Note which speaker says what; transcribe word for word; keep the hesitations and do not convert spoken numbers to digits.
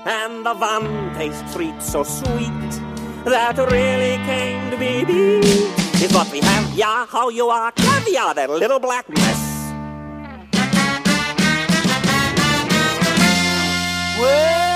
Speaker 1: and the Van tastes treat so sweet that really came to be beat. Is what we have, yeah, how you are, caviar, that little black mess.
Speaker 2: Well,